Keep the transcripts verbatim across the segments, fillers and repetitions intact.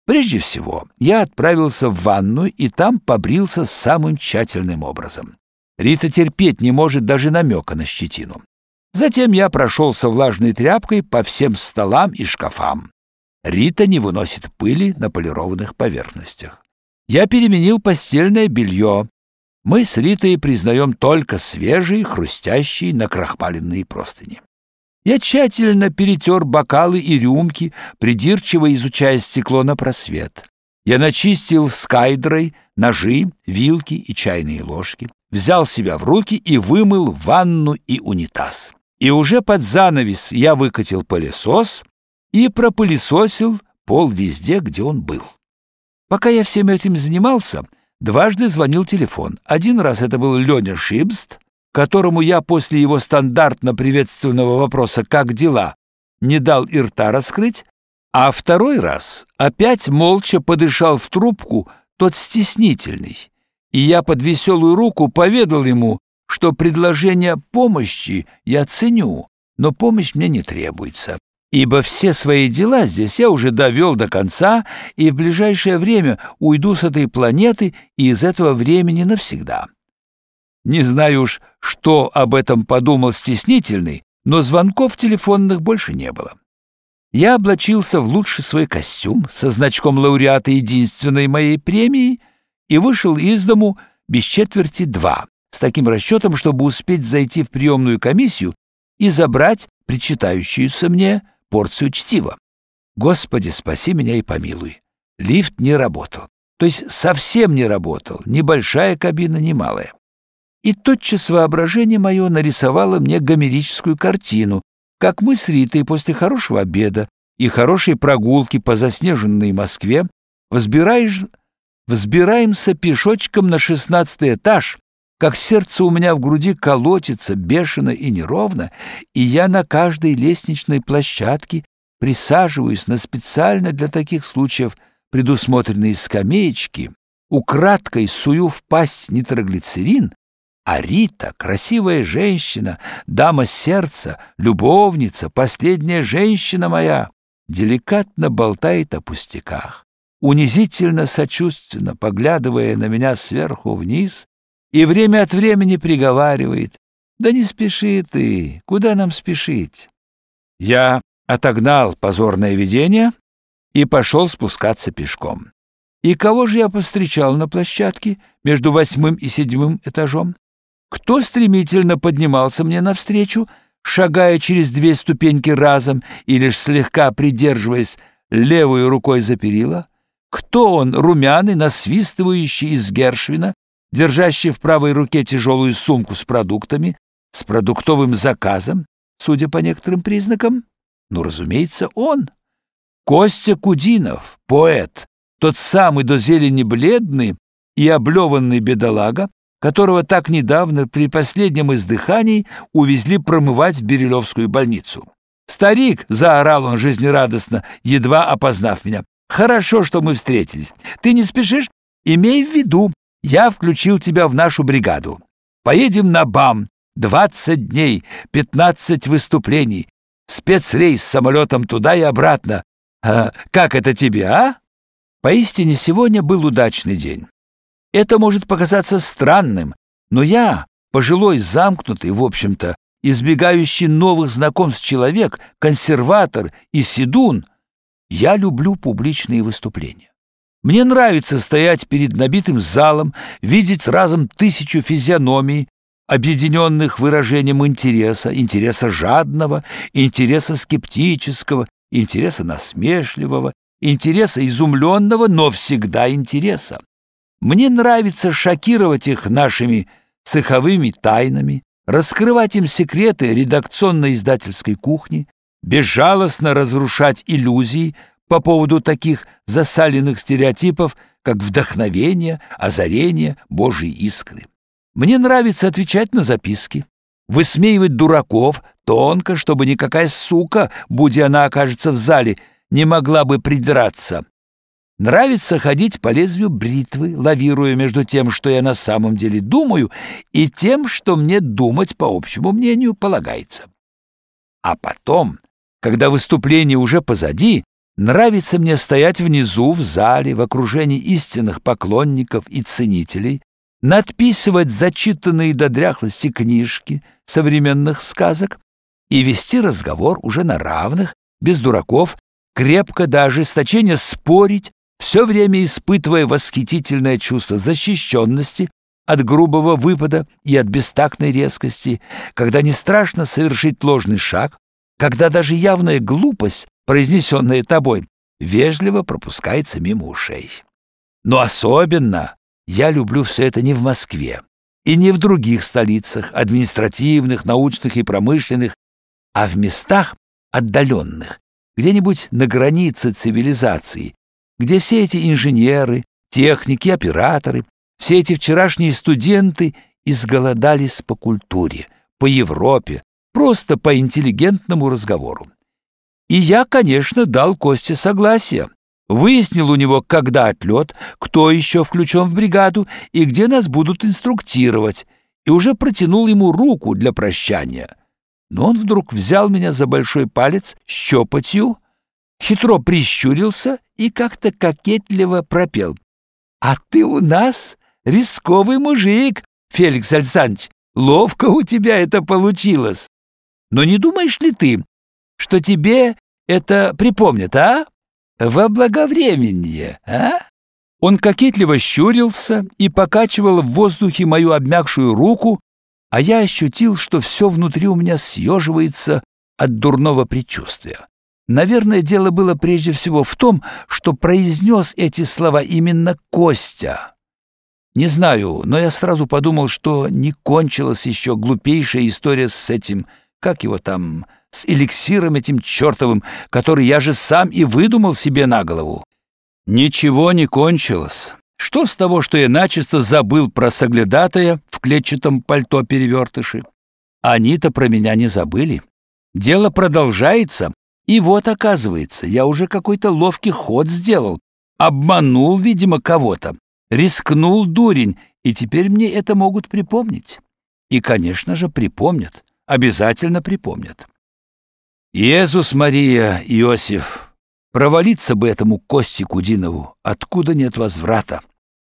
Прежде всего, я отправился в ванную и там побрился самым тщательным образом. Рита терпеть не может даже намека на щетину. Затем я прошелся влажной тряпкой по всем столам и шкафам. Рита не выносит пыли на полированных поверхностях. Я переменил постельное белье. Мы с Ритой признаем только свежие, хрустящие, накрахмаленные простыни. Я тщательно перетер бокалы и рюмки, придирчиво изучая стекло на просвет. Я начистил скайдрой ножи, вилки и чайные ложки, взял себя в руки и вымыл ванну и унитаз. И уже под занавес я выкатил пылесос и пропылесосил пол везде, где он был. Пока я всем этим занимался, дважды звонил телефон. Один раз это был Леня Шибст, которому я после его стандартно-приветственного вопроса «Как дела?» не дал и рта раскрыть, а второй раз опять молча подышал в трубку тот стеснительный, и я под веселую руку поведал ему, что предложение помощи я ценю, но помощь мне не требуется, ибо все свои дела здесь я уже довел до конца и в ближайшее время уйду с этой планеты и из этого времени навсегда. Не знаю уж, что об этом подумал стеснительный, но звонков телефонных больше не было. Я облачился в лучший свой костюм со значком лауреата единственной моей премии и вышел из дому без четверти два, с таким расчетом, чтобы успеть зайти в приемную комиссию и забрать причитающуюся мне порцию чтива. Господи, спаси меня и помилуй. Лифт не работал, то есть совсем не работал, ни большая кабина, ни малая. И тотчас воображение мое нарисовало мне гомерическую картину, как мы с Ритой после хорошего обеда и хорошей прогулки по заснеженной Москве взбираешь, взбираемся пешочком на шестнадцатый этаж, как сердце у меня в груди колотится бешено и неровно, и я на каждой лестничной площадке присаживаюсь на специально для таких случаев предусмотренные скамеечки, украдкой сую в пасть нитроглицерин, а Рита, красивая женщина, дама сердца, любовница, последняя женщина моя, деликатно болтает о пустяках, унизительно сочувственно поглядывая на меня сверху вниз и время от времени приговаривает: «Да не спеши ты, куда нам спешить?» Я отогнал позорное видение и пошел спускаться пешком. И кого же я повстречал на площадке между восьмым и седьмым этажом? Кто стремительно поднимался мне навстречу, шагая через две ступеньки разом и лишь слегка придерживаясь левой рукой за перила? Кто он, румяный, насвистывающий из Гершвина, держащий в правой руке тяжелую сумку с продуктами, с продуктовым заказом, судя по некоторым признакам? Ну, разумеется, он. Костя Кудинов, поэт, тот самый до зелени бледный и облеванный бедолага, которого так недавно при последнем издыхании увезли промывать в Бирюлевскую больницу. «Старик!» — заорал он жизнерадостно, едва опознав меня. «Хорошо, что мы встретились. Ты не спешишь? Имей в виду, я включил тебя в нашу бригаду. Поедем на БАМ. Двадцать дней, пятнадцать выступлений. Спецрейс с самолетом туда и обратно. А как это тебе, а?» Поистине, сегодня был удачный день. Это может показаться странным, но я, пожилой, замкнутый, в общем-то, избегающий новых знакомств человек, консерватор и седун, я люблю публичные выступления. Мне нравится стоять перед набитым залом, видеть разом тысячу физиономий, объединенных выражением интереса, интереса жадного, интереса скептического, интереса насмешливого, интереса изумленного, но всегда интереса. Мне нравится шокировать их нашими цеховыми тайнами, раскрывать им секреты редакционно-издательской кухни, безжалостно разрушать иллюзии по поводу таких засаленных стереотипов, как вдохновение, озарение, Божьи искры. Мне нравится отвечать на записки, высмеивать дураков тонко, чтобы никакая сука, будь она окажется в зале, не могла бы придраться. Нравится ходить по лезвию бритвы, лавируя между тем, что я на самом деле думаю, и тем, что мне думать, по общему мнению, полагается. А потом, когда выступление уже позади, Нравится мне стоять внизу, в зале, в окружении истинных поклонников и ценителей, надписывать зачитанные до дряхлости книжки современных сказок и вести разговор уже на равных, без дураков, крепко до ожесточения спорить, все время испытывая восхитительное чувство защищенности от грубого выпада и от бестактной резкости, когда не страшно совершить ложный шаг, когда даже явная глупость, произнесенная тобой, вежливо пропускается мимо ушей. Но особенно я люблю все это не в Москве и не в других столицах, административных, научных и промышленных, а в местах отдаленных, где-нибудь на границе цивилизации, где все эти инженеры, техники, операторы, все эти вчерашние студенты изголодались по культуре, по Европе, просто по интеллигентному разговору. И я, конечно, дал Косте согласие, выяснил у него, когда отлет, кто еще включен в бригаду и где нас будут инструктировать, и уже протянул ему руку для прощания. Но он вдруг взял меня за большой палец щепотью, хитро прищурился и как-то кокетливо пропел: «А ты у нас рисковый мужик, Феликс Александрович, ловко у тебя это получилось. Но не думаешь ли ты, что тебе это припомнят, а? Во благовременье, а?» Он кокетливо щурился и покачивал в воздухе мою обмякшую руку, а я ощутил, что все внутри у меня съеживается от дурного предчувствия. Наверное, дело было прежде всего в том, что произнес эти слова именно Костя. Не знаю, но я сразу подумал, что не кончилась еще глупейшая история с этим, как его там, с эликсиром этим чертовым, который я же сам и выдумал себе на голову. Ничего не кончилось. Что с того, что я начисто забыл про соглядатая в клетчатом пальто-перевертыше? Они-то про меня не забыли. Дело продолжается, и вот, оказывается, я уже какой-то ловкий ход сделал. Обманул, видимо, кого-то. Рискнул, дурень, и теперь мне это могут припомнить. И, конечно же, припомнят. Обязательно припомнят. Иисус Мария, Иосиф, провалиться бы этому Косте Кудинову, откуда нет возврата.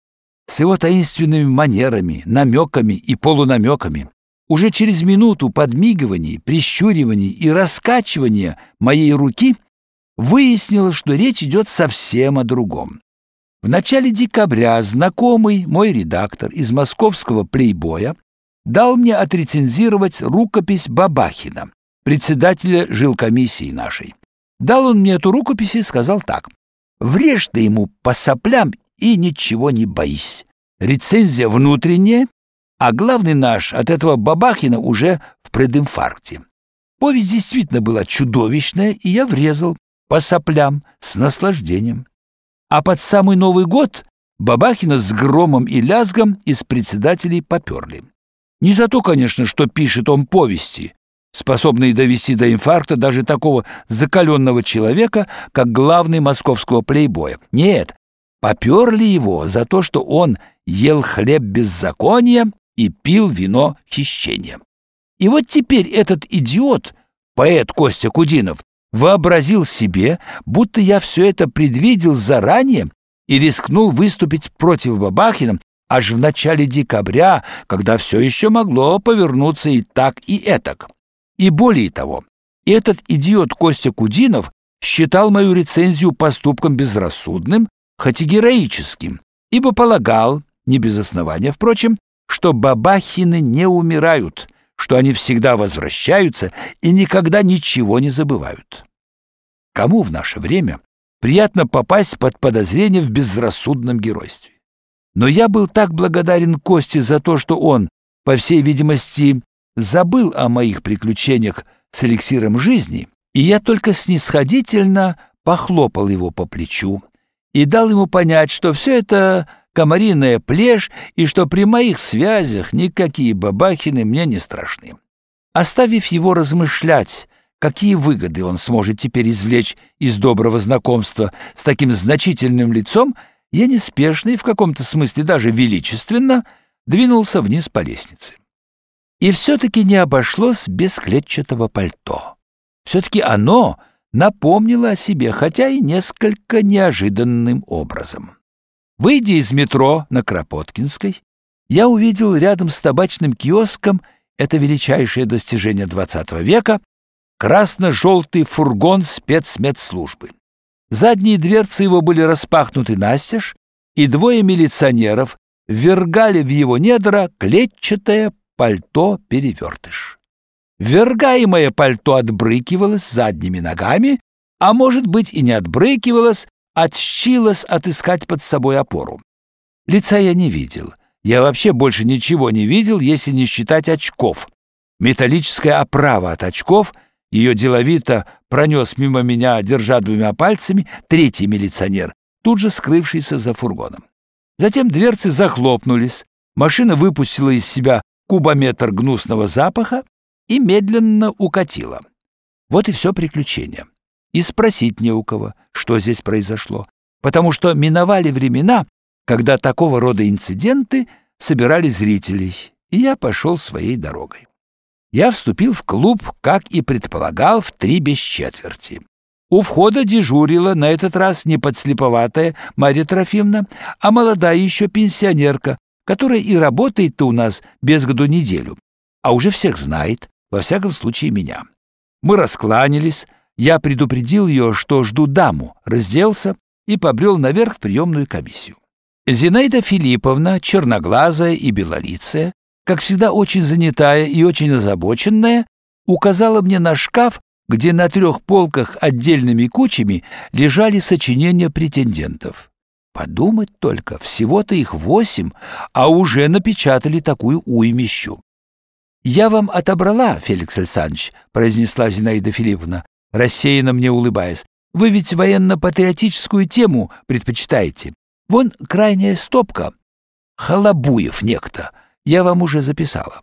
С его таинственными манерами, намеками и полунамеками. Уже через минуту подмигиваний, прищуриваний и раскачивания моей руки выяснилось, что речь идет совсем о другом. В начале декабря знакомый мой редактор из московского «Плейбоя» дал мне отрецензировать рукопись Бабахина, председателя жилкомиссии нашей. Дал он мне эту рукопись и сказал так: «Врежь ты ему по соплям и ничего не боись. Рецензия внутренняя, а главный наш от этого Бабахина уже в прединфаркте». Повесть действительно была чудовищная, и я врезал по соплям с наслаждением. А под самый Новый год Бабахина с громом и лязгом из председателей поперли. Не за то, конечно, что пишет он повести, способные довести до инфаркта даже такого закаленного человека, как главный московского «Плейбоя». Нет, поперли его за то, что он ел хлеб беззакония и пил вино хищения. И вот теперь этот идиот, поэт Костя Кудинов, вообразил себе, будто я все это предвидел заранее и рискнул выступить против Бабахина аж в начале декабря, когда все еще могло повернуться и так, и этак. И более того, этот идиот Костя Кудинов считал мою рецензию поступком безрассудным, хоть и героическим, ибо полагал, не без основания, впрочем, что Бабахины не умирают, что они всегда возвращаются и никогда ничего не забывают. Кому в наше время приятно попасть под подозрение в безрассудном геройстве? Но я был так благодарен Косте за то, что он, по всей видимости, забыл о моих приключениях с эликсиром жизни, и я только снисходительно похлопал его по плечу и дал ему понять, что все это комариная плешь и что при моих связях никакие Бабахины мне не страшны. Оставив его размышлять, какие выгоды он сможет теперь извлечь из доброго знакомства с таким значительным лицом, я неспешно и в каком-то смысле даже величественно двинулся вниз по лестнице. И все-таки не обошлось без клетчатого пальто. Все-таки оно напомнила о себе, хотя и несколько неожиданным образом. Выйдя из метро на Кропоткинской, я увидел рядом с табачным киоском, это величайшее достижение двадцатого века, красно-желтый фургон спецмедслужбы. Задние дверцы его были распахнуты настежь, и двое милиционеров ввергали в его недра клетчатое пальто-перевертыш. Ввергаемое пальто отбрыкивалось задними ногами, а может быть и не отбрыкивалось, отщилось отыскать под собой опору. Лица я не видел. Я вообще больше ничего не видел, если не считать очков. Металлическая оправа от очков, ее деловито пронес мимо меня, держа двумя пальцами, третий милиционер, тут же скрывшийся за фургоном. Затем дверцы захлопнулись, машина выпустила из себя кубометр гнусного запаха и медленно укатила. Вот и все приключение. И спросить не у кого, что здесь произошло, потому что миновали времена, когда такого рода инциденты собирали зрителей, и я пошел своей дорогой. Я вступил в клуб, как и предполагал, в три без четверти. У входа дежурила на этот раз не подслеповатая Марья Трофимовна, а молодая еще пенсионерка, которая и работает-то у нас без году неделю, а уже всех знает, во всяком случае меня. Мы раскланялись, я предупредил ее, что жду даму, разделся и побрел наверх в приемную комиссию. Зинаида Филипповна, черноглазая и белолицая, как всегда очень занятая и очень озабоченная, указала мне на шкаф, где на трех полках отдельными кучами лежали сочинения претендентов. Подумать только, всего-то их восемь, а уже напечатали такую уймищу. «Я вам отобрала, Феликс Александрович», — произнесла Зинаида Филипповна, рассеянно мне улыбаясь. «Вы ведь военно-патриотическую тему предпочитаете. Вон крайняя стопка. Халабуев некто. Я вам уже записала».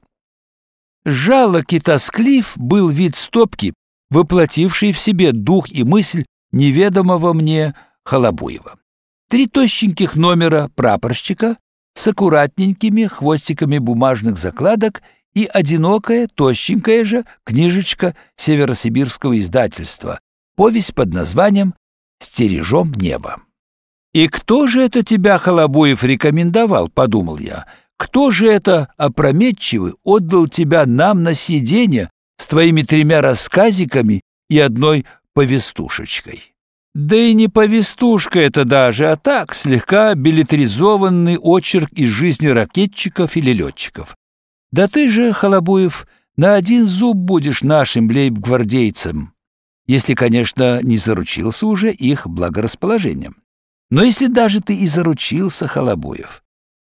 Жалок и тосклив был вид стопки, воплотивший в себе дух и мысль неведомого мне Халабуева. Три тощеньких номера прапорщика с аккуратненькими хвостиками бумажных закладок и одинокая, тощенькая же книжечка северосибирского издательства, повесть под названием «Стережем небо». «И кто же это тебя, Халабуев, рекомендовал?» — подумал я. «Кто же это опрометчивый отдал тебя нам на сиденье с твоими тремя рассказиками и одной повестушечкой?» Да и не повестушка это даже, а так, слегка беллетризованный очерк из жизни ракетчиков или летчиков. Да ты же, Халабуев, на один зуб будешь нашим лейб-гвардейцем, если, конечно, не заручился уже их благорасположением. Но если даже ты и заручился, Халабуев,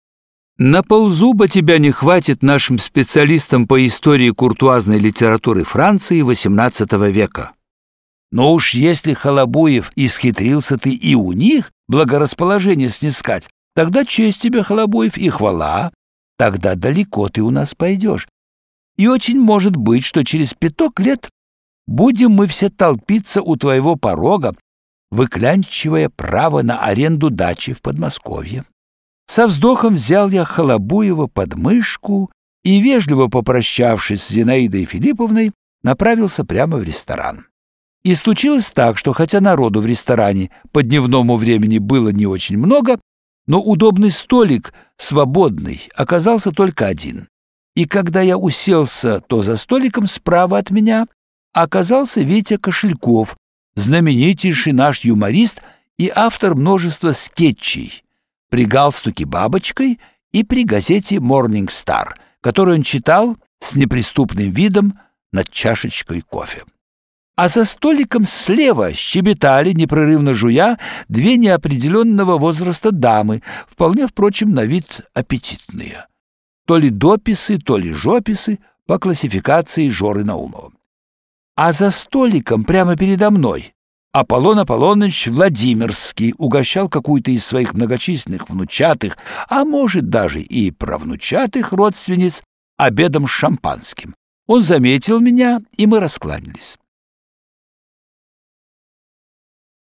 на ползуба тебя не хватит нашим специалистам по истории куртуазной литературы Франции восемнадцатого века. Но уж если, Халабуев, исхитрился ты и у них благорасположение снискать, тогда честь тебе, Халабуев, и хвала, тогда далеко ты у нас пойдешь. И очень может быть, что через пяток лет будем мы все толпиться у твоего порога, выклянчивая право на аренду дачи в Подмосковье. Со вздохом взял я Халабуева под мышку и, вежливо попрощавшись с Зинаидой Филипповной, направился прямо в ресторан. И случилось так, что хотя народу в ресторане по дневному времени было не очень много, но удобный столик, свободный, оказался только один. И когда я уселся, то за столиком справа от меня оказался Витя Кошельков, знаменитейший наш юморист и автор множества скетчей, при галстуке бабочкой и при газете «Morning Star», которую он читал с неприступным видом над чашечкой кофе. А за столиком слева щебетали, непрерывно жуя, две неопределенного возраста дамы, вполне, впрочем, на вид аппетитные. То ли дописы, то ли жописы по классификации Жоры Наумова. А за столиком прямо передо мной Аполлон Аполлоныч Владимирский угощал какую-то из своих многочисленных внучатых, а может даже и правнучатых родственниц обедом с шампанским. Он заметил меня, и мы раскланялись.